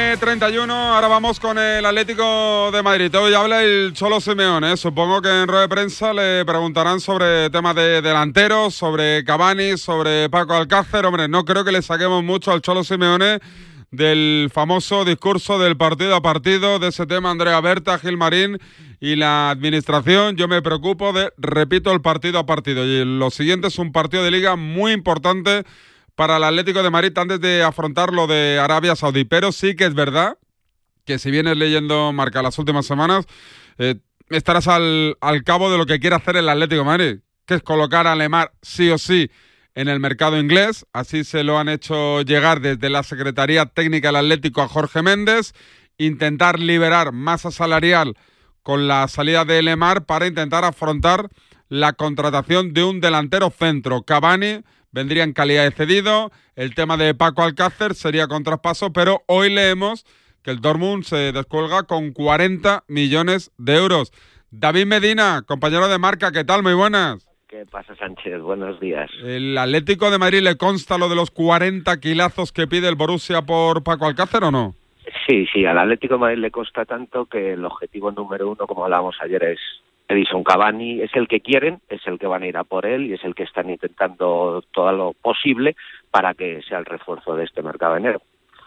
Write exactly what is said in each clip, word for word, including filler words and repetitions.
nueve treinta y uno, ahora vamos con el Atlético de Madrid. Hoy habla el Cholo Simeone, ¿eh? Supongo que en rueda de prensa le preguntarán sobre temas de delanteros, sobre Cavani, sobre Paco Alcácer. Hombre, no creo que le saquemos mucho al Cholo Simeone del famoso discurso del partido a partido, de ese tema Andrea Berta, Gilmarín y la administración. Yo me preocupo de, repito, el partido a partido. Y lo siguiente es un partido de liga muy importante para el Atlético de Madrid antes de afrontar lo de Arabia Saudí. Pero sí que es verdad que si vienes leyendo Marca las últimas semanas, eh, estarás al, al cabo de lo que quiere hacer el Atlético de Madrid, que es colocar a Lemar sí o sí en el mercado inglés. Así se lo han hecho llegar desde la Secretaría Técnica del Atlético a Jorge Méndez, intentar liberar masa salarial con la salida de Lemar para intentar afrontar la contratación de un delantero centro. Cavani vendría en calidad de cedido, el tema de Paco Alcácer sería con traspaso, pero hoy leemos que el Dortmund se descuelga con cuarenta millones de euros. David Medina, compañero de Marca, ¿qué tal? Muy buenas. ¿Qué pasa, Sánchez? Buenos días. ¿El Atlético de Madrid le consta lo de los cuarenta kilazos que pide el Borussia por Paco Alcácer o no? Sí, sí, al Atlético de Madrid le consta tanto que el objetivo número uno, como hablábamos ayer, es Edison Cavani. Es el que quieren, es el que van a ir a por él y es el que están intentando todo lo posible para que sea el refuerzo de este mercado de enero.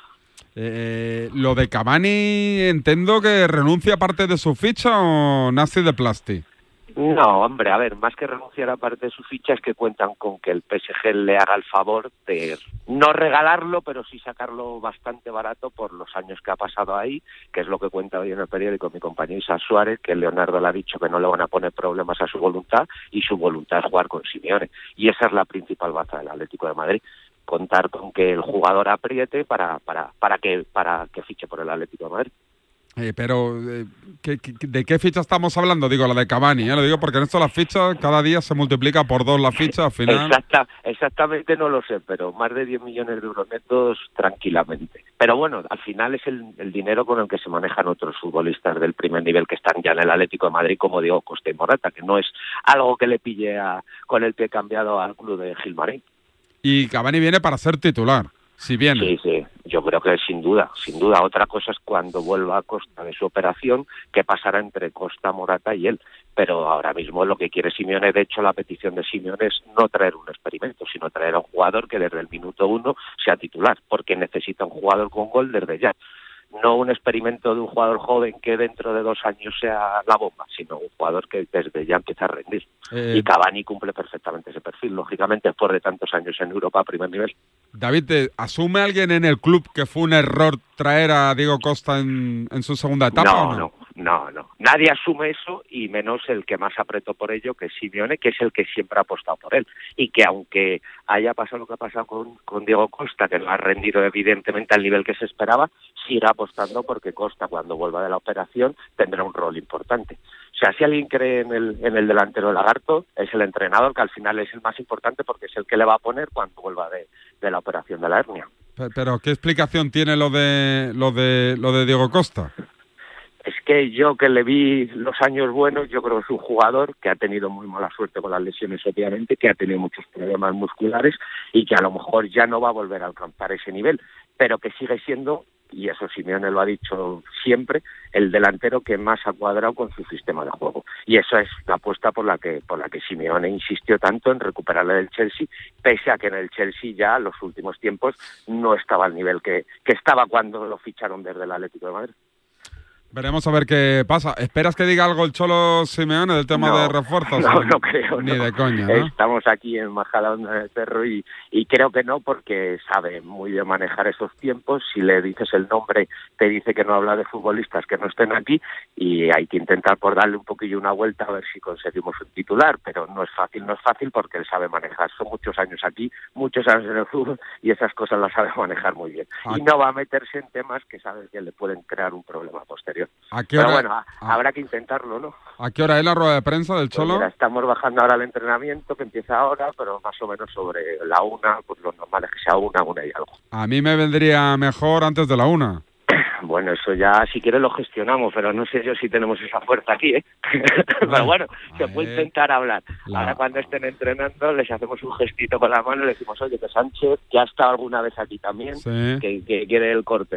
Eh, lo de Cavani, entiendo que renuncia a parte de su ficha o nace de plasti. No, hombre, a ver, más que renunciar a parte de su ficha es que cuentan con que el P S G le haga el favor de no regalarlo, pero sí sacarlo bastante barato por los años que ha pasado ahí, que es lo que cuenta hoy en el periódico mi compañero Isa Suárez, que Leonardo le ha dicho que no le van a poner problemas a su voluntad y su voluntad es jugar con Simeone. Y esa es la principal baza del Atlético de Madrid, contar con que el jugador apriete para, para, para, que, para que fiche por el Atlético de Madrid. Eh, pero, eh, ¿qué, qué, ¿de qué ficha estamos hablando? Digo, la de Cavani, ¿eh? Lo digo porque en esto las fichas, cada día se multiplica por dos la ficha, al final... Exacta, exactamente no lo sé, pero más de diez millones de euros netos tranquilamente. Pero bueno, al final es el, el dinero con el que se manejan otros futbolistas del primer nivel que están ya en el Atlético de Madrid, como Diego Costa y Morata, que no es algo que le pille a, con el pie cambiado al club de Gilmarín. Y Cavani viene para ser titular. Si viene. Sí, sí, yo creo que sin duda, sin duda. Otra cosa es cuando vuelva a Costa de su operación, que pasará entre Costa, Morata y él. Pero ahora mismo lo que quiere Simeone, de hecho la petición de Simeone es no traer un experimento, sino traer a un jugador que desde el minuto uno sea titular, porque necesita un jugador con gol desde ya. No un experimento de un jugador joven que dentro de dos años sea la bomba, sino un jugador que desde ya empieza a rendir. Eh, y Cavani cumple perfectamente ese perfil, lógicamente, después de tantos años en Europa a primer nivel. David, ¿asume alguien en el club que fue un error traer a Diego Costa en, en su segunda etapa? No, ¿o no? no, no, no. Nadie asume eso y menos el que más apretó por ello, que es Simeone, que es el que siempre ha apostado por él. Y que aunque haya pasado lo que ha pasado con, con Diego Costa, que no ha rendido evidentemente al nivel que se esperaba, seguirá apostando porque Costa, cuando vuelva de la operación, tendrá un rol importante. O sea, si alguien cree en el, en el delantero Lagarto, es el entrenador, que al final es el más importante porque es el que le va a poner cuando vuelva de, de la operación de la hernia. Pero, pero ¿qué explicación tiene lo de lo de lo de Diego Costa? Es que yo que le vi los años buenos, yo creo que es un jugador que ha tenido muy mala suerte con las lesiones, obviamente, que ha tenido muchos problemas musculares y que a lo mejor ya no va a volver a alcanzar ese nivel, pero que sigue siendo, y eso Simeone lo ha dicho siempre, el delantero que más ha cuadrado con su sistema de juego. Y eso es la apuesta por la que por la que Simeone insistió tanto en recuperarle del Chelsea, pese a que en el Chelsea ya en los últimos tiempos no estaba al nivel que, que estaba cuando lo ficharon desde el Atlético de Madrid. Veremos a ver qué pasa. ¿Esperas que diga algo el Cholo Simeone del tema no, de refuerzos? No, no creo. Ni no. de coña, ¿no? Estamos aquí en Majadahonda del Cerro y, y creo que no, porque sabe muy bien manejar esos tiempos. Si le dices el nombre, te dice que no habla de futbolistas que no estén aquí y hay que intentar por darle un poquillo una vuelta a ver si conseguimos un titular, pero no es fácil, no es fácil porque él sabe manejar. Son muchos años aquí, muchos años en el fútbol y esas cosas las sabe manejar muy bien. Ah. Y no va a meterse en temas que sabe que le pueden crear un problema posterior. ¿A qué hora? Pero bueno, a, ah. habrá que intentarlo, ¿no? ¿A qué hora es la rueda de prensa del Cholo? Pues mira, estamos bajando ahora el entrenamiento, que empieza ahora, pero más o menos sobre la una, pues lo normal es que sea una, una y algo. A mí me vendría mejor antes de la una. Bueno, eso ya si quieres lo gestionamos, pero no sé yo si tenemos esa fuerza aquí, ¿eh? Pero bueno, se puede intentar hablar. La... Ahora cuando estén entrenando les hacemos un gestito con la mano y le decimos, oye, que Sánchez, que ha estado alguna vez aquí también, sí. que, que quiere el corte.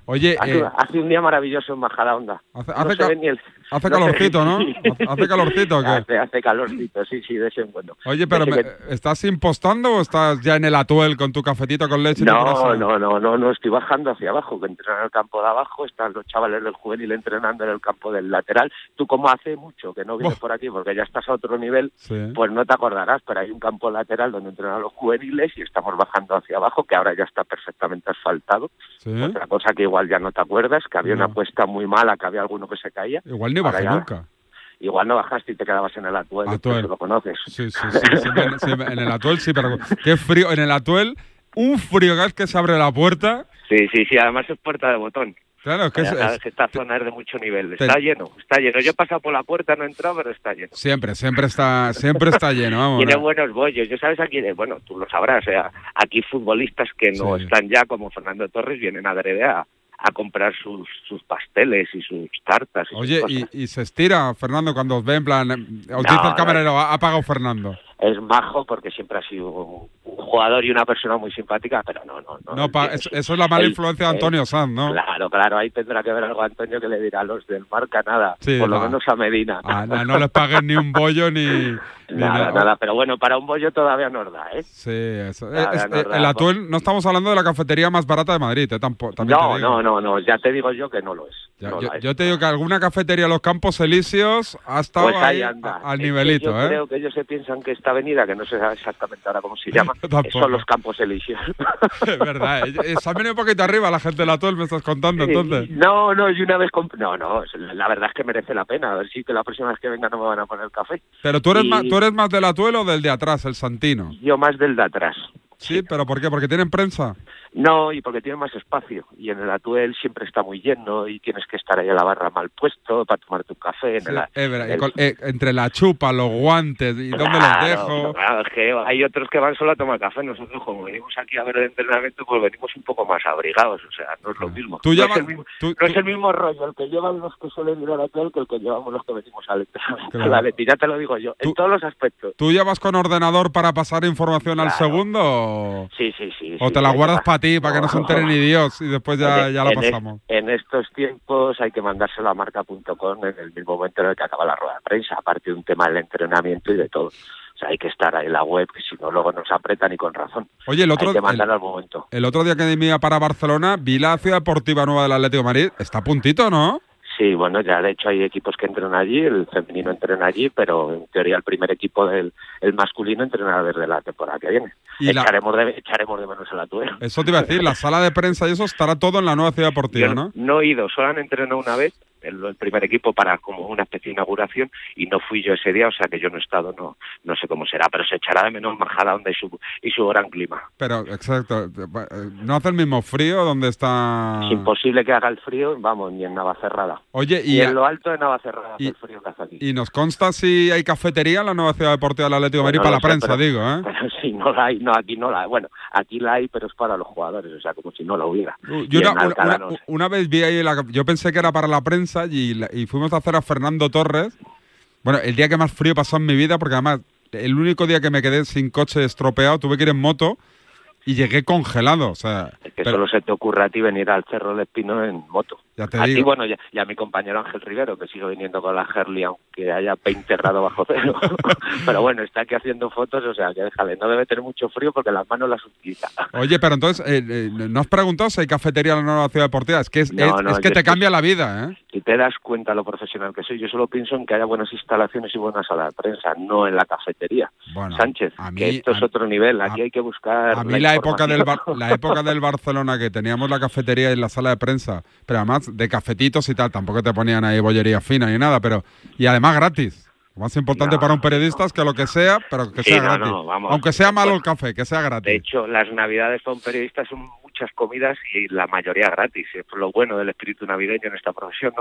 Oye, hace, eh, hace un día maravilloso en Majadahonda. Hace, no hace, se ca ve ni el, hace no calorcito, ¿no? Sí. ¿Hace calorcito o qué? Hace, hace calorcito, sí, sí, de ese bueno. Oye, pero me, que... ¿estás impostando o estás ya en el atuel con tu cafetito con leche? No, y tu no, no, no, no, estoy bajando hacia abajo, que entrenan en el campo de abajo, están los chavales del juvenil entrenando en el campo del lateral. Tú, como hace mucho que no vienes oh. por aquí porque ya estás a otro nivel, sí. pues no te acordarás, pero hay un campo lateral donde entrenan los juveniles y estamos bajando hacia abajo, que ahora ya está perfectamente asfaltado. ¿Sí? Otra cosa que igual ya no te acuerdas, que había no. una apuesta muy mala, que había alguno que se caía. Igual ni bajé ya... nunca. Igual no bajaste y te quedabas en el atuel, atuel. Lo conoces. Sí, sí, sí, sí, en, sí, en el atuel sí, pero qué frío. En el atuel, un frío gas que se abre la puerta. Sí, sí, sí, además es puerta de botón. Claro, es que ya es, sabes es, que esta zona es de mucho nivel. Está te, lleno, está lleno. Yo he pasado por la puerta, no he entrado, pero está lleno. Siempre, siempre está, siempre está lleno. Vamos, Tiene ¿no? buenos bollos. Yo sabes aquí, bueno, tú lo sabrás, o sea, aquí futbolistas que no sí. están ya, como Fernando Torres, vienen a adrede a, a comprar sus, sus pasteles y sus tartas. Y Oye, sus y, y se estira, Fernando, cuando os ve, en plan, os no, dice el camarero, no. ha pagado Fernando. Es majo porque siempre ha sido un, un jugador y una persona muy simpática, pero no, no, no. no pa, eso, eso es la mala el, influencia de Antonio el, Sanz, ¿no? Claro, claro, ahí tendrá que ver algo Antonio que le dirá a los del Marca nada, sí, por lo no. menos a Medina. Ah, no, no les paguen ni un bollo ni... ni nada, nada, nada, pero bueno, para un bollo todavía nos da, ¿eh? Sí, eso. Es, es, el atuel, no estamos hablando de la cafetería más barata de Madrid, ¿eh? Tampoco, también no, te digo. no, no, no, ya te digo yo que no lo es. Ya, no yo, es. yo te digo que alguna cafetería en los Campos Elíseos ha estado pues ahí ahí anda. al es nivelito, yo ¿eh? creo que ellos se piensan que esta avenida, que no sé exactamente ahora cómo se llama, son los Campos Elíseos. Es verdad, ¿eh? Se han venido un poquito arriba la gente del atuel, me estás contando, entonces. No, no, y una vez... Comp no, no, la verdad es que merece la pena. A ver si que la próxima vez que venga no me van a poner café. Pero tú eres, y... más, ¿tú eres más del atuel o del de atrás, el Santino? Yo más del de atrás. ¿Sí? ¿Pero por qué? ¿Porque tienen prensa? No, y porque tiene más espacio. Y en el atuel siempre está muy lleno y tienes que estar ahí a la barra mal puesto para tomarte un café. En sí, el, eh, verdad, el... Con, eh, entre la chupa, los guantes, ¿y claro, dónde los dejo? Claro, es que hay otros que van solo a tomar café. Nosotros, como venimos aquí a ver el entrenamiento, pues venimos un poco más abrigados. O sea, no es lo mismo. ¿Tú no, llevas, es, el mismo tú, no tú... es el mismo rollo el que llevan los que suelen ir al atuel que el que llevamos los que venimos al entrenamiento. Claro. La Leti, ya te lo digo yo, ¿Tú, en todos los aspectos. ¿Tú llevas con ordenador para pasar información claro. al segundo? O... Sí, sí, sí. ¿O sí, te la sí, guardas para ti, para que no se entere ni Dios y después ya, en, ya la en pasamos? Es, en estos tiempos hay que mandárselo a marca punto com en el mismo momento en el que acaba la rueda de prensa, aparte de un tema del entrenamiento y de todo. O sea, hay que estar ahí en la web, que si no luego nos apretan y con razón. Oye, el otro, hay que mandar el, al momento. El otro día que me iba para Barcelona, vi la ciudad deportiva nueva del Atlético de Madrid. Está a puntito, ¿no? Sí, bueno, ya de hecho hay equipos que entrenan allí, el femenino entrena allí, pero en teoría el primer equipo del el masculino entrenará desde la temporada que viene. Y echaremos, la... de, echaremos de menos el atuel. Eso te iba a decir, la sala de prensa y eso estará todo en la nueva ciudad deportiva, Yo ¿no? No he ido, solo han entrenado una vez, el, el primer equipo para como una especie de inauguración y no fui yo ese día, o sea que yo no he estado, no no sé cómo será, pero se echará de menos Majadahonda y su, y su gran clima. Pero, exacto, ¿no hace el mismo frío donde está...? Es imposible que haga el frío, vamos, ni en Navacerrada. Oye, y... y en lo alto de Navacerrada hace y, el frío que hace aquí. ¿Y nos consta si hay cafetería en la nueva ciudad deportiva del Atlético de Madrid? Bueno, para la sé, prensa, pero, digo, ¿eh? Pero si no la hay, no, aquí no la hay. Bueno, aquí la hay, pero es para los jugadores, o sea, como si no la hubiera. Yo una, una, no sé. una vez vi ahí, la, yo pensé que era para la prensa y, la, y fuimos a hacer a Fernando Torres. Bueno, el día que más frío pasó en mi vida, porque además el único día que me quedé sin coche estropeado, tuve que ir en moto y llegué congelado, o sea... Es que pero... solo se te ocurre a ti venir al Cerro del Espino en moto. Ya te a digo. ti, bueno, ya, y a mi compañero Ángel Rivero, que sigue viniendo con la Harley, aunque haya veinte grados bajo cero. Pero bueno, está aquí haciendo fotos, o sea, que déjale, no debe tener mucho frío porque las manos las utiliza. Oye, pero entonces, eh, eh, ¿no has preguntado si hay cafetería en la nueva ciudad deportiva? Es que, es, no, es, no, es que te es cambia que, la vida, ¿eh? Si te das cuenta lo profesional que soy, yo solo pienso en que haya buenas instalaciones y buena sala de prensa, no en la cafetería. Bueno, Sánchez, a mí, que esto es otro nivel, aquí a, hay que buscar... A mí la, la época del bar, la época del Barcelona, que teníamos la cafetería y la sala de prensa, pero además de cafetitos y tal, tampoco te ponían ahí bollería fina ni nada, pero y además gratis. Lo más importante no, para un periodista es que lo que sea, pero que sí, sea no, gratis. No, vamos, aunque sea malo el café, que sea gratis. De hecho, las navidades para un periodista son muchas comidas y la mayoría gratis. Es lo bueno del espíritu navideño en esta profesión, ¿no?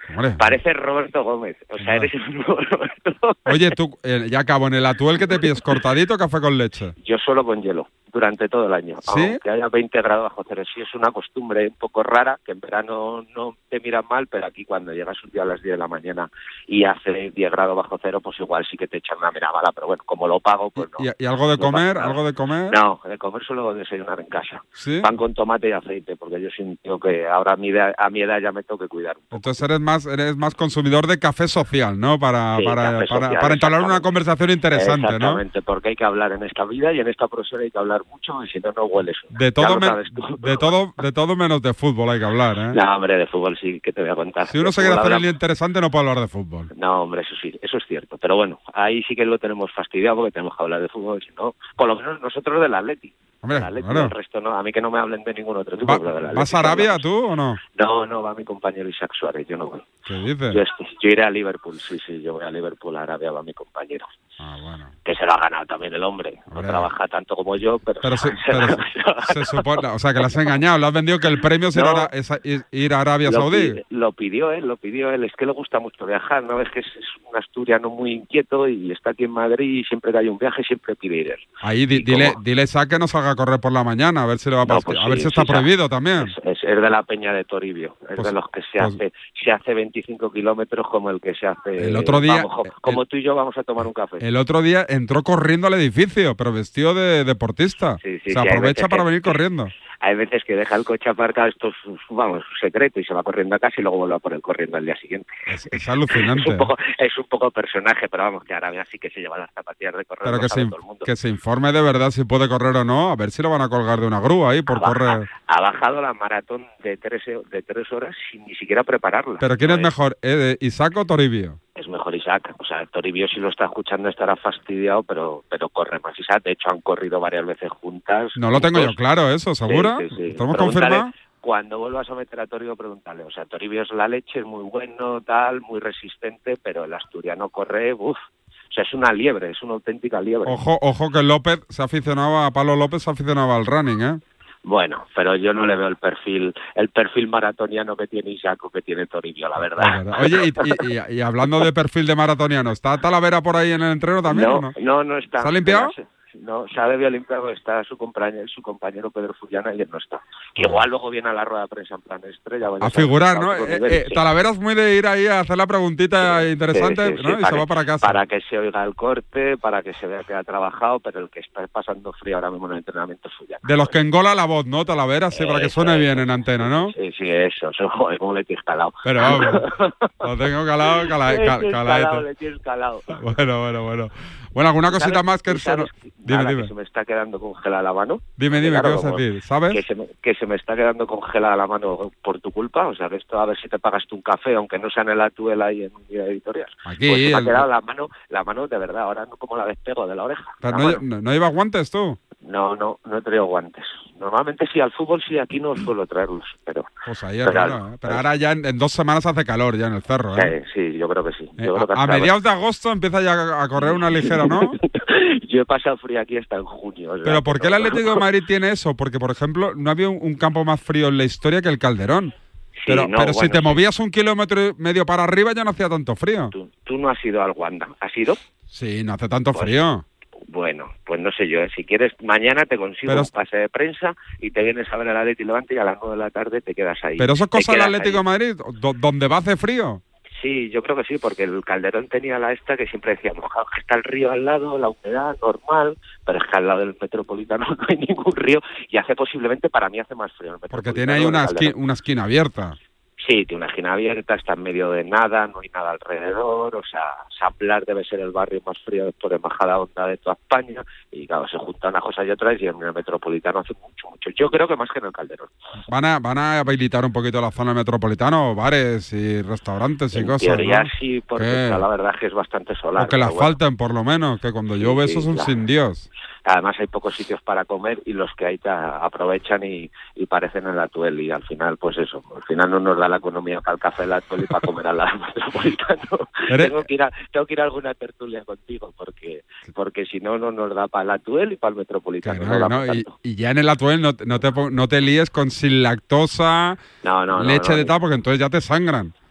Hombre. Parece Roberto Gómez. O sea, eres el nuevo Roberto. Oye, tú, eh, ya acabo, en el Atuel, ¿qué te pides? ¿Cortadito o café con leche? Yo solo con hielo, durante todo el año. ¿Sí? Aunque haya veinte grados bajo cero. Sí, es una costumbre un poco rara, que en verano no te miran mal, pero aquí cuando llegas un día a las diez de la mañana y hace diez grados bajo cero, pues igual sí que te echan una mirada mala. Pero bueno, como lo pago, pues no. ¿Y, y algo de no comer? pasa nada. ¿Algo de comer? No, de comer solo desayunar en casa. ¿Sí? Pan con tomate y aceite, porque yo siento que ahora a mi edad, a mi edad ya me tengo que cuidar un poco. Entonces eres más eres más consumidor de café social, ¿no? Para, Sí, para, café para, social, para entablar una exactamente. conversación interesante, ¿no? Exactamente, porque hay que hablar en esta vida y en esta profesión hay que hablar mucho y si no, no hueles. De todo, me, de todo de todo menos de fútbol hay que hablar, ¿eh? No, hombre, de fútbol sí que te voy a contar. Si uno De se quiere fútbol hacer el hablamos- día interesante no puede hablar de fútbol. No, hombre, eso sí, eso es cierto. Pero bueno, ahí sí que lo tenemos fastidiado porque tenemos que hablar de fútbol, si no, por lo menos nosotros del Atleti. Hombre, El Atleti, claro. el resto no, a mí que no me hablen de ningún otro equipo. Va- pero del Atleti ¿Vas a sí Arabia hablamos. tú o no? No, no, va mi compañero Isaac Suárez, yo no voy. ¿Qué dices? Yo, estoy- yo iré a Liverpool, sí, sí, yo voy a Liverpool, a Arabia va mi compañero. Ah, bueno. Que se lo ha ganado también el hombre. No Hombre. trabaja tanto como yo, pero... Pero, se, se pero lo- se, se supone, o sea, que le has engañado, le has vendido que el premio es ir, No. a, Ara- es a- ir- ir a Arabia Lo, Saudí. pi- lo pidió él, lo pidió él. Es que le gusta mucho viajar, ¿no? Es que es, es un asturiano muy inquieto y está aquí en Madrid y siempre que hay un viaje siempre pide ir él. Ahí di- ¿Y dile, cómo? dile Sa que no salga a correr por la mañana, a ver si le va a No, pasar. pues a ver sí, si está sí, Sa- prohibido también. Es, es, es de la peña de Toribio. Es Pues- de los que se pues- hace se hace veinticinco kilómetros como el que se hace... El otro día- vamos, jo- el- como tú y yo vamos a tomar un café. El otro día entró corriendo al edificio, pero vestido de deportista. Sí, sí, Se sí, hay aprovecha veces para que- venir corriendo. Hay veces que deja el coche aparcado, esto es, vamos, su secreto, y se va corriendo a casa y luego vuelve a poner corriendo al día siguiente. Es, es Es alucinante. un poco, es un poco personaje, pero vamos, que Arabia sí que se lleva las zapatillas de correr, Pero lo que sabe se, todo el mundo. que se informe de verdad si puede correr o no, a ver si lo van a colgar de una grúa ahí por ha, baja- correr. ha bajado la maratón de tres, de tres horas sin ni siquiera prepararla. Pero ¿quién No es mejor, eh, Isaac o Toribio? Es mejor Isaac. O sea, Toribio si lo está escuchando estará fastidiado, pero pero corre más Isaac. De hecho, han corrido varias veces juntas. No lo tengo yo juntos. claro, eso, ¿segura? Sí, sí, sí. ¿Tenemos Pregúntale, confirmado? Cuando vuelvas a meter a Toribio, pregúntale. O sea, Toribio es la leche, es muy bueno, tal, muy resistente, pero el asturiano corre, uff. O sea, es una liebre, es una auténtica liebre. Ojo, ojo que López se aficionaba, a Pablo López se aficionaba al running, ¿eh? Bueno, pero yo no le veo el perfil el perfil maratoniano que tiene Isaac o que tiene Toribio, la Es verdad. verdad. Oye, y, y- y- y hablando de perfil de maratoniano, ¿está Talavera por ahí en el entreno también no, o no? no, no está. ¿Se ha limpiado? No, se ha debido limpiar, está su compañero, su compañero Pedro Fullana y él no está. Que igual luego viene a la rueda de prensa en plan estrella. A figurar, ¿no? Eh, eh, Talavera es muy de ir ahí a hacer la preguntita interesante, Sí, sí, sí, ¿no? Y se para va que- para casa. Para que se oiga el corte, para que se vea que ha trabajado, pero el que está pasando frío ahora mismo en el entrenamiento es Fullana. De los que engola la voz, ¿no? Talavera, sí, para que Eso, suene eso. bien en antena, ¿no? Sí, sí, eso, eso, joder, cómo le tienes calado. Pero vamos, lo tengo calado, cala, Le cal- tienes calaete. calado, le tienes calado. Bueno, bueno, bueno. Bueno, alguna cosita ¿Sabes- más que... y sabes que- Dime, nada, dime. que se me está quedando congelada la mano. Dime, dime, Claro, ¿qué vas a como- decir? ¿Sabes? Que se, me, que se me está quedando congelada la mano por tu culpa, o sea, que esto a ver si te pagas tú un café, aunque no sea en el Atuel ahí en un día editorial. Aquí, Pues se me ha el- quedado la mano, la mano de verdad, ahora no como la despego de la oreja. Pero la no, mano. no, ¿no llevas guantes tú? no, no, no he traído guantes. Normalmente sí, al fútbol sí, aquí no suelo traerlos, pero... Pues ahí es Pero, raro, ¿eh? Pero pero- ahora ya en, en dos semanas hace calor ya en el cerro, ¿eh? eh, sí, yo creo que sí. Eh, Yo creo que a, a hasta- mediados de agosto empieza ya a correr una ligera, ¿no? Yo he pasado frío aquí hasta en junio. o sea, Pero ¿por qué el no- Atlético de Madrid tiene eso? Porque, por ejemplo, no había un, un campo más frío en la historia que el Calderón. Sí, Pero, no, pero si bueno, te sí. movías un kilómetro y medio para arriba ya no hacía tanto frío. Tú, tú no has ido al Wanda, ¿has ido? Sí, no hace tanto Pues- frío. Bueno, pues no sé yo, ¿eh? Si quieres, mañana te consigo Pero- un pase de prensa y te vienes a ver el Atleti Levante y a las nueve de la tarde te quedas ahí. Pero eso es Te cosa del quedas Atlético de ahí. Madrid, do- donde va hace frío. Sí, yo creo que sí, porque el Calderón tenía la esta que siempre decíamos, "Ja, que está el río al lado, la humedad normal, pero es que al lado del Metropolitano no hay ningún río y hace posiblemente, para mí hace más frío el Porque Metropolitano tiene ahí que el una, Calderón. esqui- una esquina abierta. Sí, tiene una esquina abierta, está en medio de nada, no hay nada alrededor, o sea, San Blas debe ser el barrio más frío después de Majadahonda de toda España, y claro, se juntan unas cosas y otras, y en el Metropolitano hace mucho, mucho. Yo creo que más que en el Calderón. Van a, van a habilitar un poquito la zona metropolitana, bares y restaurantes y En cosas, teoría ¿no? sí, porque ¿Qué? la verdad es que es bastante solar. O que la pero bueno. falten, por lo menos, que cuando Sí, llueve sí, eso es un claro. sin Dios. Además hay pocos sitios para comer y los que hay te aprovechan y, y parecen el Atuel y al final pues eso, al final no nos da la economía para el café el Atuel y para comer al lado metropolitano. Eres- Tengo que ir a, tengo que ir a alguna tertulia contigo porque porque si no no nos da para el Atuel y para el Que metropolitano. no, no que da no, para y, tanto. y ya en el Atuel no, te- no, te, pon- no te líes con sin lactosa, no, no, no, leche no, de ni- tal, porque entonces ya te sangran.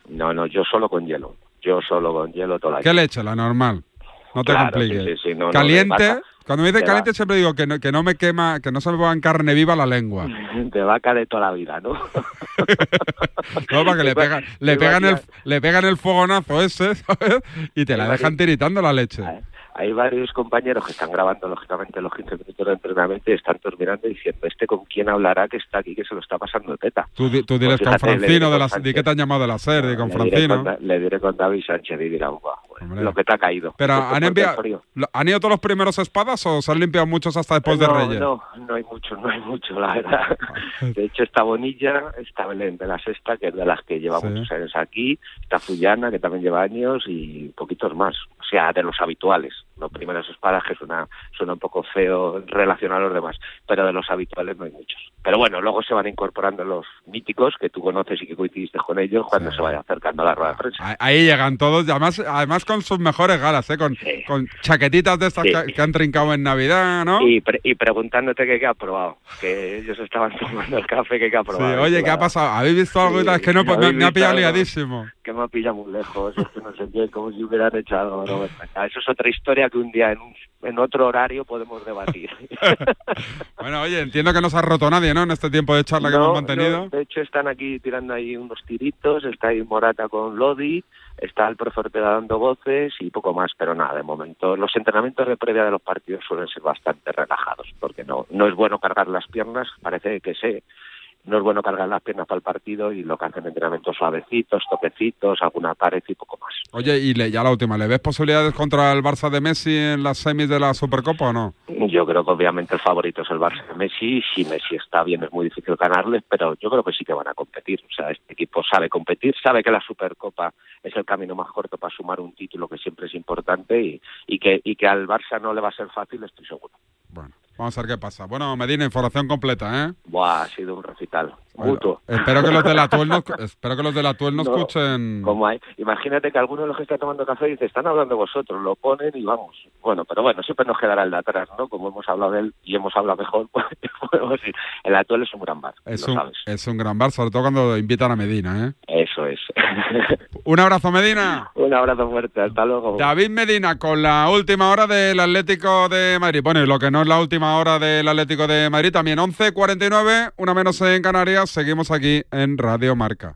no, no, yo solo con hielo. Yo solo con hielo toda la ¿Qué leche? La normal. No te claro, compliques. sí, sí, sí, no, caliente. No, cuando me dicen caliente va. siempre digo que no, que no me quema, que no se me ponga en carne viva la lengua. De vaca de toda la vida, ¿no? No, para que le, pega, le, pegan el, le pegan el fogonazo ese, ¿sabes? Y te la dejan tiritando la leche. Hay varios compañeros que están grabando, lógicamente, los quince minutos de entrenamiento y están todos mirando y diciendo, ¿este con quién hablará que está aquí, que se lo está pasando de teta? Tú, tú diles pues fíjate, con Francino, de la, di que te han llamado de la SER, no, con le Francino. Diré con, le diré con David Sánchez y dirá, guau, lo que te ha caído. Pero ¿han, enviado, ¿han ido todos los primeros espadas o se han limpiado muchos hasta después no, de Reyes? No, no hay mucho, no hay mucho, la verdad. De hecho, está Bonilla, está Belén de la Sexta, que es de las que lleva sí. muchos años aquí, está Zullana, que también lleva años, y poquitos más. O sea, de los habituales. Los primeros espadas, que suena, suena un poco feo relacionar a los demás, pero de los habituales no hay muchos. Pero bueno, luego se van incorporando los míticos, que tú conoces y que coincidiste con ellos, cuando sí. se vaya acercando a la rueda de prensa. Ahí llegan todos, además además con sus mejores galas, ¿eh? con, sí. con chaquetitas de estas sí. que, que han trincado en Navidad, ¿no? Y, pre y preguntándote qué, qué ha probado, que ellos estaban tomando el café, que qué ha probado. Sí, oye, ¿qué ha pasado? ¿Habéis visto algo? Sí, es que no, pues, me, me ha pillado liadísimo. Que me ha pillado muy lejos, es que no sé qué, como si hubieran echado. No, eso es otra historia que un día en un en otro horario podemos debatir. Bueno, oye, entiendo que no se ha roto nadie, ¿no? En este tiempo de charla no, que hemos mantenido. No, de hecho, están aquí tirando ahí unos tiritos, está ahí Morata con Lodi, está el profe Ortega dando voces y poco más, pero nada, de momento. Los entrenamientos de previa de los partidos suelen ser bastante relajados, porque no, no es bueno cargar las piernas, parece que sé. No es bueno cargar las piernas para el partido y lo que hacen entrenamientos suavecitos, toquecitos, alguna pared y poco más. Oye, y le, ya la última, ¿le ves posibilidades contra el Barça de Messi en las semis de la Supercopa o no? Yo creo que obviamente el favorito es el Barça de Messi. Si Messi está bien es muy difícil ganarles, pero yo creo que sí que van a competir. O sea, este equipo sabe competir, sabe que la Supercopa es el camino más corto para sumar un título, que siempre es importante, y, y, que, y que al Barça no le va a ser fácil, estoy seguro. Bueno. Vamos a ver qué pasa. Bueno, Medina, información completa, ¿eh? Buah, ha sido un recital. Bueno, espero que los de la Tuel no, espero que los de la Tuel no, no escuchen. Como hay, imagínate que alguno de los que está tomando café dice, están hablando vosotros, lo ponen y vamos. Bueno, pero bueno, siempre nos quedará el de atrás, ¿no? Como hemos hablado de él y hemos hablado mejor, pues podemos decir, el Atuel es un gran bar. Es lo un, sabes. es un gran bar, sobre todo cuando invitan a Medina, ¿eh? Eso es. Un abrazo, Medina. Un abrazo fuerte, hasta luego. David Medina con la última hora del Atlético de Madrid. Bueno, y lo que no es la última hora del Atlético de Madrid, también once cuarenta y nueve, una menos en Canarias, seguimos aquí en Radio Marca.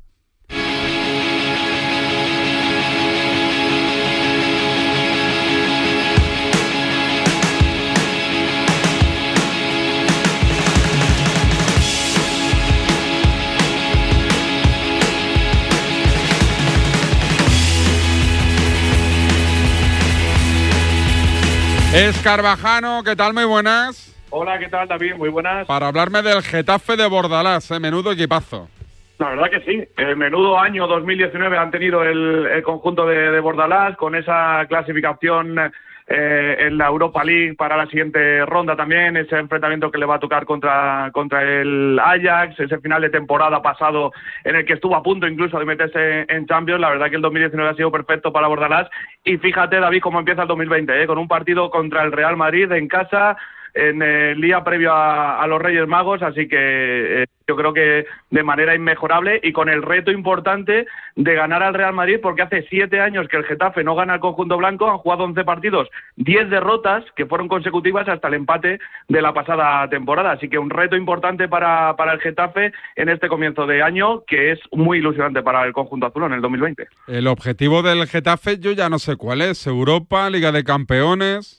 Escarvajano, ¿qué tal? Muy buenas. Hola, ¿qué tal, David? Muy buenas. Para hablarme del Getafe de Bordalás, ¿eh? Menudo equipazo. La verdad que sí. El menudo año dos mil diecinueve han tenido el, el conjunto de, de Bordalás, con esa clasificación eh, en la Europa League para la siguiente ronda también, ese enfrentamiento que le va a tocar contra, contra el Ajax, ese final de temporada pasado en el que estuvo a punto incluso de meterse en Champions. La verdad que el dos mil diecinueve ha sido perfecto para Bordalás. Y fíjate, David, cómo empieza el dos mil veinte, ¿eh? Con un partido contra el Real Madrid en casa, en el día previo a, a los Reyes Magos, así que eh, yo creo que de manera inmejorable y con el reto importante de ganar al Real Madrid, porque hace siete años que el Getafe no gana al conjunto blanco, han jugado once partidos, diez derrotas que fueron consecutivas hasta el empate de la pasada temporada, así que un reto importante para, para el Getafe en este comienzo de año, que es muy ilusionante para el conjunto azulón en el dos mil veinte. El objetivo del Getafe yo ya no sé cuál es, Europa, Liga de Campeones...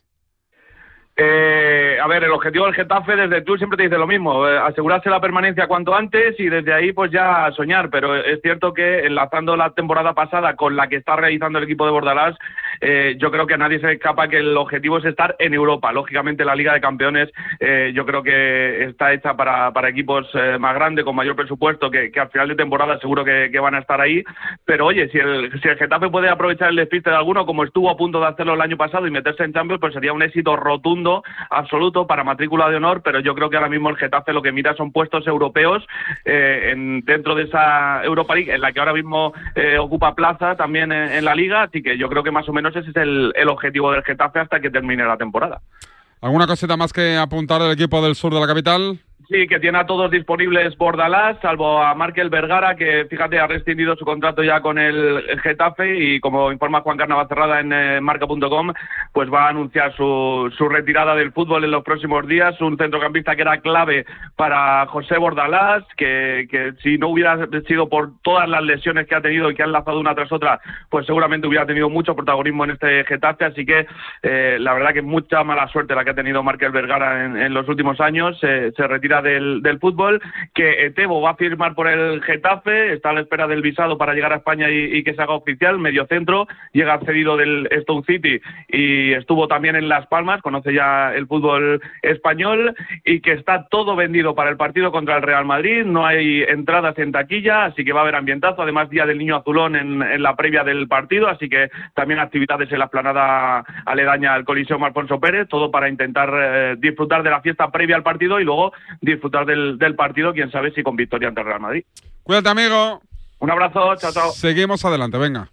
Eh, a ver, el objetivo del Getafe desde tú siempre te dice lo mismo, eh, asegurarse la permanencia cuanto antes y desde ahí pues ya soñar, pero es cierto que enlazando la temporada pasada con la que está realizando el equipo de Bordalás, eh, yo creo que a nadie se escapa que el objetivo es estar en Europa. Lógicamente la Liga de Campeones eh, yo creo que está hecha para, para equipos eh, más grandes, con mayor presupuesto, que, que al final de temporada seguro que, que van a estar ahí, pero oye, si el, si el Getafe puede aprovechar el despiste de alguno, como estuvo a punto de hacerlo el año pasado y meterse en Champions, pues sería un éxito rotundo absoluto para matrícula de honor, pero yo creo que ahora mismo el Getafe lo que mira son puestos europeos eh, en, dentro de esa Europa League, en la que ahora mismo eh, ocupa plaza también en, en la Liga, así que yo creo que más o menos ese es el, el objetivo del Getafe hasta que termine la temporada. ¿Alguna cosita más que apuntar del equipo del sur de la capital? Sí, que tiene a todos disponibles Bordalás, salvo a Markel Vergara, que fíjate ha rescindido su contrato ya con el Getafe y como informa Juan Carlos Navacerrada en eh, marca punto com, pues va a anunciar su, su retirada del fútbol en los próximos días. Un centrocampista que era clave para José Bordalás, que, que si no hubiera sido por todas las lesiones que ha tenido y que han lanzado una tras otra, pues seguramente hubiera tenido mucho protagonismo en este Getafe. Así que eh, la verdad que mucha mala suerte la que ha tenido Markel Vergara en, en los últimos años. Eh, se retira Del, del fútbol, que Etebo va a firmar por el Getafe, está a la espera del visado para llegar a España y, y que se haga oficial, mediocentro, llega cedido del Stone City y estuvo también en Las Palmas, conoce ya el fútbol español, y que está todo vendido para el partido contra el Real Madrid, no hay entradas en taquilla, así que va a haber ambientazo, además Día del Niño Azulón en, en la previa del partido, así que también actividades en la explanada aledaña al Coliseum Alfonso Pérez, todo para intentar eh, disfrutar de la fiesta previa al partido y luego disfrutar del, del partido, quién sabe si con victoria ante el Real Madrid. Cuídate, amigo. Un abrazo, chao, chao. Seguimos adelante, venga.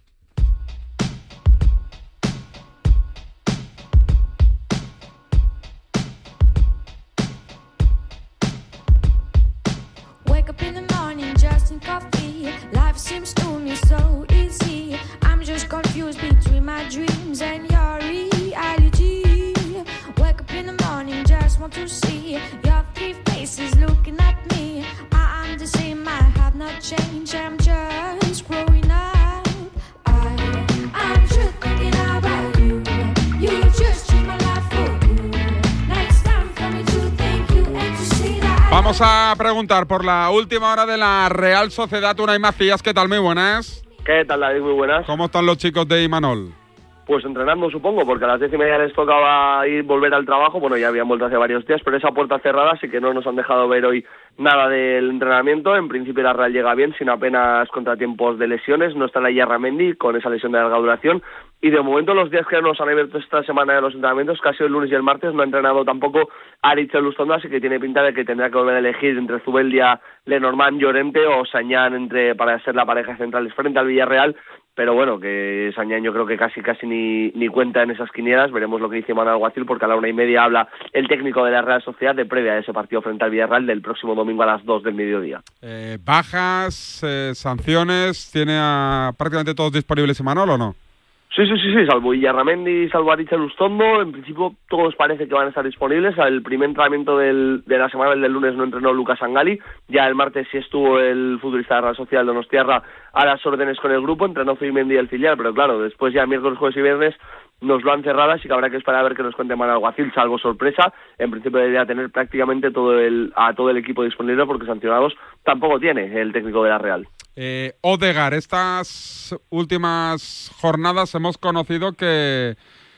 Wake up in the morning just in coffee. Life seems to me so easy. I'm just confused between my dreams and your reality. Wake up in the morning, just want to see your three faces looking at me. I am the same, I have not changed, I'm just growing up. I, I'm just thinking about you. You just changed my life for good. Next time for me to thank you and to see that. Vamos a preguntar por la última hora de la Real Sociedad. Unai Macías, ¿qué tal? Muy buenas. ¿Qué tal, David? Muy buenas. ¿Cómo están los chicos de Imanol? Pues entrenando, supongo, porque a las diez y media les tocaba ir volver al trabajo. Bueno, ya habían vuelto hace varios días, pero esa puerta cerrada, así que no nos han dejado ver hoy nada del entrenamiento. En principio la Real llega bien, sin apenas contratiempos de lesiones. No está la Yarramendi con esa lesión de larga duración. Y de momento los días que nos han abierto esta semana de los entrenamientos, casi el lunes y el martes, no ha entrenado tampoco Aritz Elustondo, así que tiene pinta de que tendrá que volver a elegir entre Zubeldia, Lenormand, Llorente o Sañán entre, para ser la pareja central frente al Villarreal. Pero bueno, que Sañán yo creo que casi casi ni, ni cuenta en esas quinielas. Veremos lo que dice Manuel Alguacil, porque a la una y media habla el técnico de la Real Sociedad de previa a ese partido frente al Villarreal del próximo domingo a las dos del mediodía. Eh, ¿Bajas, eh, sanciones? ¿Tiene a prácticamente todos disponibles Imanol o no? Sí, sí, sí, sí, salvo Yarramendi y salvo Aritz Elustondo, en principio todos parece que van a estar disponibles. El primer entrenamiento del, de la semana, el del lunes, no entrenó Lucas Angali, ya el martes sí estuvo el futbolista de la Real Sociedad Donostiarra a las órdenes con el grupo, entrenó Zubimendi y el filial, pero claro, después ya miércoles, jueves y viernes nos lo han cerrado, así que habrá que esperar a ver que nos cuente Manuel Alguacil, salvo sorpresa. En principio debería tener prácticamente todo el, a todo el equipo disponible, porque sancionados tampoco tiene el técnico de la Real. Eh, Odegaard, estas últimas jornadas hemos conocido que,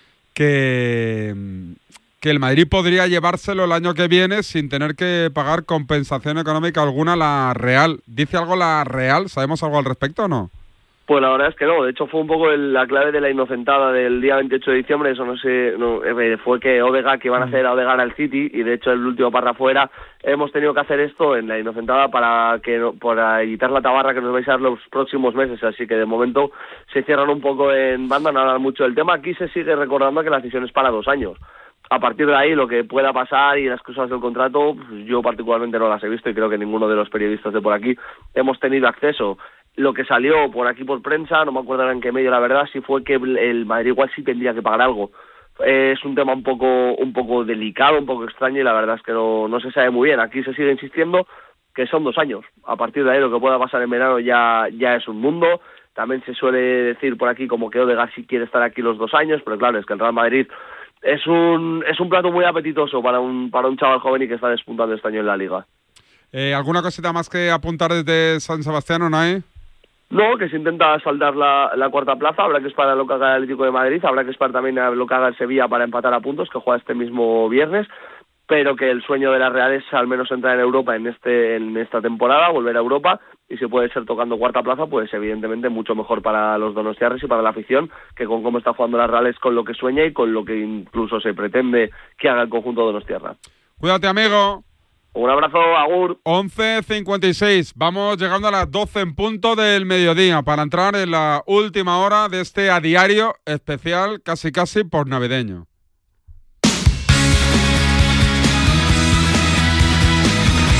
que, que el Madrid podría llevárselo el año que viene sin tener que pagar compensación económica alguna a la Real. ¿Dice algo la Real? ¿Sabemos algo al respecto o no? Pues la verdad es que no, de hecho fue un poco el, la clave de la inocentada del día veintiocho de diciembre, eso no sé, no, fue que Odegaard, que iban a hacer a Odegaard al City, y de hecho el último párrafo era: hemos tenido que hacer esto en la inocentada para que no, para evitar la tabarra que nos vais a dar los próximos meses, así que de momento se cierran un poco en banda, no hablan mucho del tema. Aquí se sigue recordando que la decisión es para dos años. A partir de ahí, lo que pueda pasar y las cosas del contrato, pues yo particularmente no las he visto y creo que ninguno de los periodistas de por aquí hemos tenido acceso. Lo que salió por aquí por prensa, no me acuerdo en qué medio, la verdad, sí fue que el Madrid igual sí tendría que pagar algo. Es un tema un poco un poco delicado, un poco extraño, y la verdad es que no, no se sabe muy bien. Aquí se sigue insistiendo que son dos años. A partir de ahí, lo que pueda pasar en verano ya, ya es un mundo. También se suele decir por aquí como que Odegaard sí quiere estar aquí los dos años, pero claro, es que el Real Madrid es un es un plato muy apetitoso para un para un chaval joven y que está despuntando este año en la Liga. Eh, ¿Alguna cosita más que apuntar desde San Sebastián o no hay? No, que se intenta saldar la, la cuarta plaza. Habrá que esperar a lo que haga el Atlético de Madrid, habrá que esperar también a lo que haga el Sevilla para empatar a puntos, que juega este mismo viernes, pero que el sueño de la Real es al menos entrar en Europa en este en esta temporada, volver a Europa, y si puede ser tocando cuarta plaza, pues evidentemente mucho mejor para los donostiarres y para la afición, que con cómo está jugando la Real es con lo que sueña y con lo que incluso se pretende que haga el conjunto donostiarra. Cuídate, amigo. Un abrazo, agur. once cincuenta y seis, vamos llegando a las doce en punto del mediodía para entrar en la última hora de este a diario especial casi casi por navideño.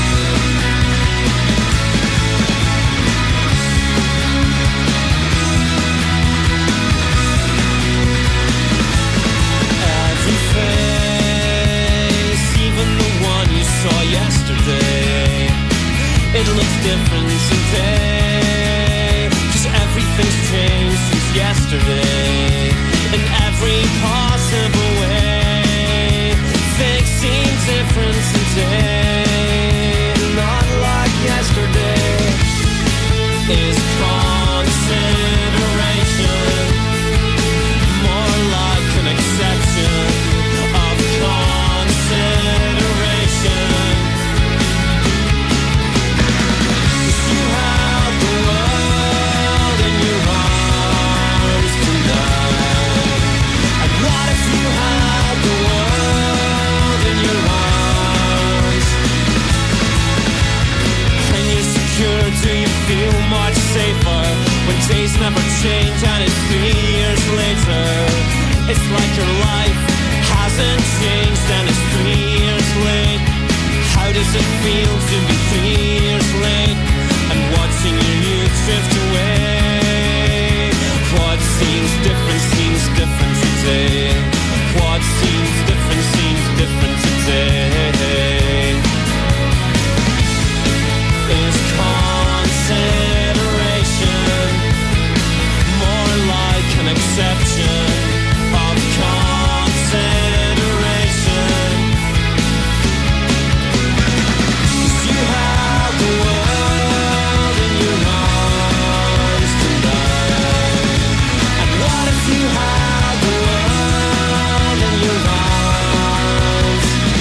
recent day, 'cause everything's changed since yesterday, in every possible way. Things seem different today, not like yesterday. Is consideration more like an exception of consideration? 'Cause you have the world in your arms tonight. And what if you had the world in your arms? When you're secure, do you feel much safer? When days never change and it's three years later. It's like your life hasn't changed and it's three years late. How does it feel to be three years late and watching your youth drift away? What seems different seems different today. What seems different seems different today. Is consideration more like an exception of consideration? 'Cause you have the world in your arms tonight. And what if you had the world in your arms?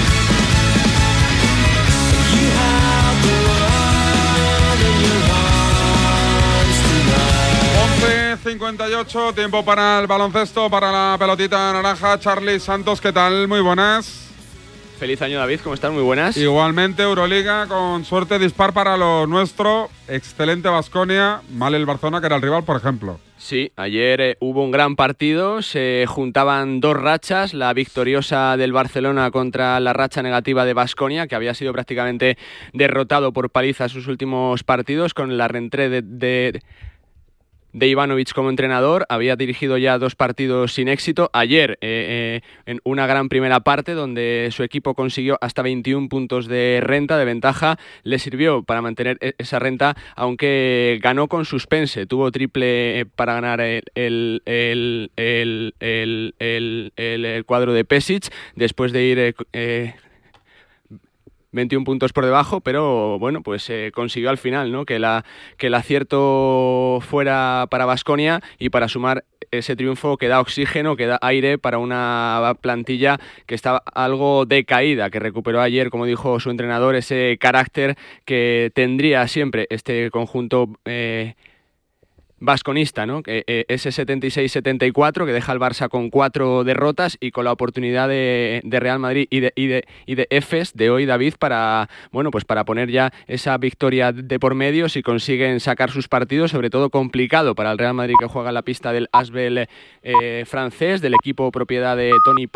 You have the world in your arms tonight. once cincuenta y ocho, tiempo para el baloncesto, para la pelotita naranja. Charly Santos, ¿qué tal? Muy buenas. Feliz año, David, ¿cómo estás? Muy buenas. Igualmente, Euroliga, con suerte dispar para lo nuestro. Excelente Baskonia, mal el Barcelona, que era el rival, por ejemplo. Sí, ayer eh, hubo un gran partido, se juntaban dos rachas, la victoriosa del Barcelona contra la racha negativa de Baskonia, que había sido prácticamente derrotado por paliza en sus últimos partidos, con la reentrée de... de de Ivanovic como entrenador. Había dirigido ya dos partidos sin éxito. Ayer, eh, eh, en una gran primera parte, donde su equipo consiguió hasta veintiún puntos de renta, de ventaja, le sirvió para mantener esa renta, aunque ganó con suspense. Tuvo triple para ganar el, el, el, el, el, el, el, el cuadro de Pešić, después de ir... Eh, eh, veintiún puntos por debajo, pero bueno, pues eh, consiguió al final, ¿no?, que, la, que el acierto fuera para Baskonia y para sumar ese triunfo que da oxígeno, que da aire para una plantilla que estaba algo decaída, que recuperó ayer, como dijo su entrenador, ese carácter que tendría siempre este conjunto eh, vasconista, ¿no? Eh, ese setenta y seis setenta y cuatro que deja al Barça con cuatro derrotas y con la oportunidad de, de Real Madrid y de, y de, y de Efes de hoy, David, para, bueno, pues para poner ya esa victoria de por medio si consiguen sacar sus partidos, sobre todo complicado para el Real Madrid, que juega en la pista del Asbel eh, francés, del equipo propiedad de Tony